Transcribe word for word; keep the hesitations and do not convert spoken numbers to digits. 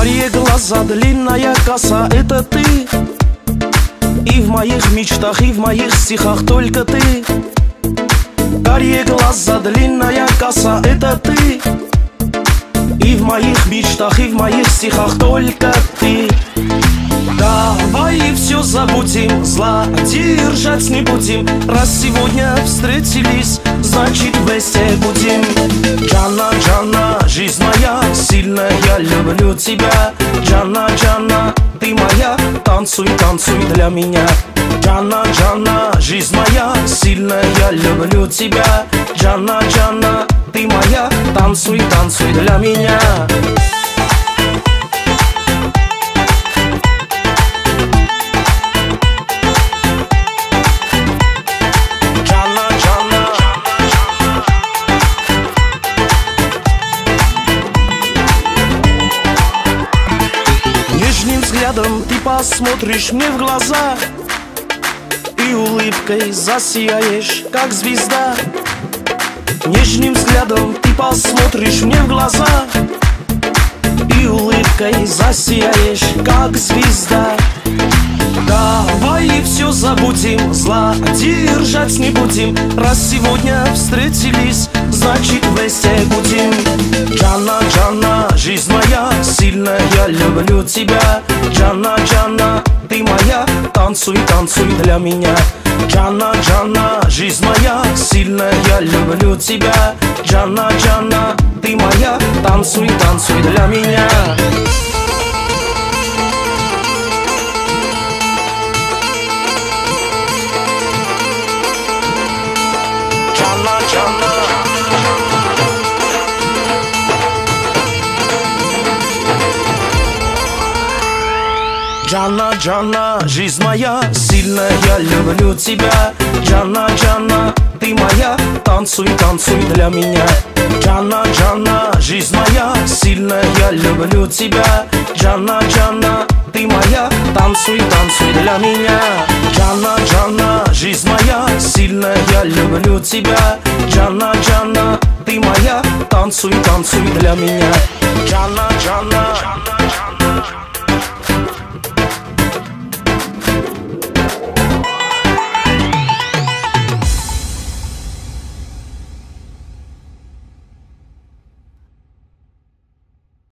Карие глаза, длинная коса, это ты. И в моих мечтах, и в моих стихах только ты. Карие глаза, длинная коса, это ты. И в моих мечтах, и в моих стихах только ты. Давай все забудем, зла держать не будем. Раз сегодня встретились, значит вместе будем. Джанна, Джанна, жизнь моя сильная, я люблю тебя. Джанна, Джанна, ты моя, танцуй, танцуй для меня. Джанна, Джанна, жизнь моя сильная, я люблю тебя. Джанна, Джанна, ты моя, танцуй, танцуй для меня. Взглядом ты посмотришь мне в глаза и улыбкой засияешь, как звезда. Нежным взглядом ты посмотришь мне в глаза и улыбкой засияешь, как звезда. Давай все забудем, зла держать не будем. Раз сегодня встретились, значит вместе будем. Джанна, Джанна, жизнь моя сильная, я люблю тебя. Джанна, Джанна, ты моя, танцуй, танцуй для меня. Джанна, Джанна, жизнь моя сильная, я люблю тебя. Джанна, Джанна, ты моя, танцуй, танцуй для меня. Джанна, Джанна, жизнь моя сильная, я люблю тебя. Джанна, Джанна, ты моя, танцуй, танцуй для меня. Джанна, Джанна, жизнь моя сильная, я люблю тебя. Джанна, Джанна, ты моя, танцуй, танцуй для меня. Джанна, Джанна, жизнь моя сильная, я люблю тебя. Джанна, Джанна, ты моя, танцуй, танцуй для меня. Джанна, Джанна.